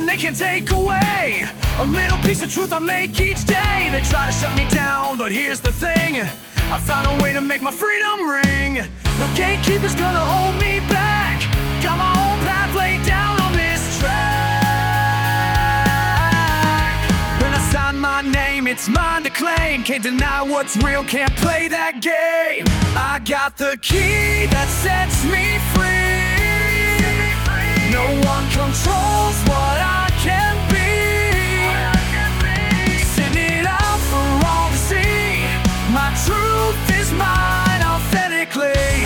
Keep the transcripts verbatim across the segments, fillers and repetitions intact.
they can take away. A little piece of truth I make each day. They try to shut me down, but here's the thing, I found a way to make my freedom ring. No gatekeeper's gonna hold me back. Got my own path laid down on this track. When I sign my name, it's mine to claim. Can't deny what's real, can't play that game. I got the key that sets me free. No one controls what I can be. Send it out for all to see. My truth is mine authentically.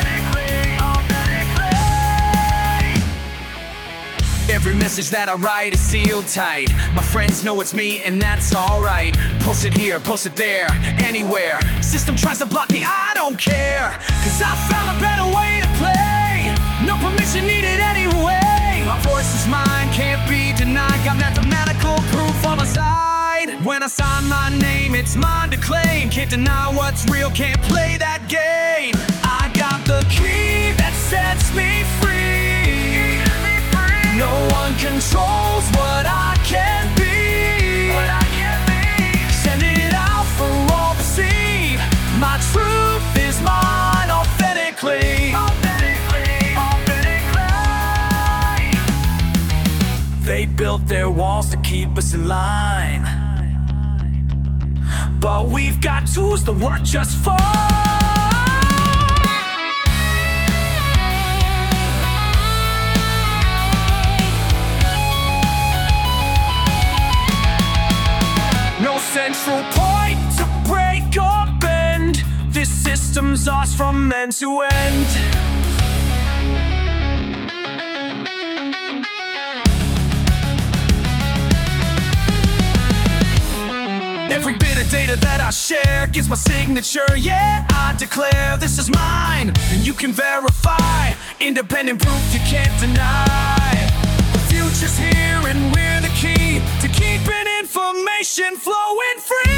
Every message that I write is sealed tight. My friends know it's me and that's alright. Post it here, post it there, anywhere. System tries to block me, I don't care. Cause I found a better way to play. No permission needed anyway. My voice is mine, can't be denied. Got mathematical proof on my side. When I sign my name, it's mine to claim. Can't deny what's real, can't play that game. I got the key that sets me free. No one controls what I can be. What I can be. Send it out for all to see. My truth is mine authentically. Authentically, authentically. They built their walls to keep us in line, but we've got tools that work just fine. Central point to break or bend. This system's ours from end to end. Every bit of data that I share gives my signature. Yeah, I declare this is mine, and you can verify. Independent proof you can't deny. The future's here and we're the key to keeping information flowing free.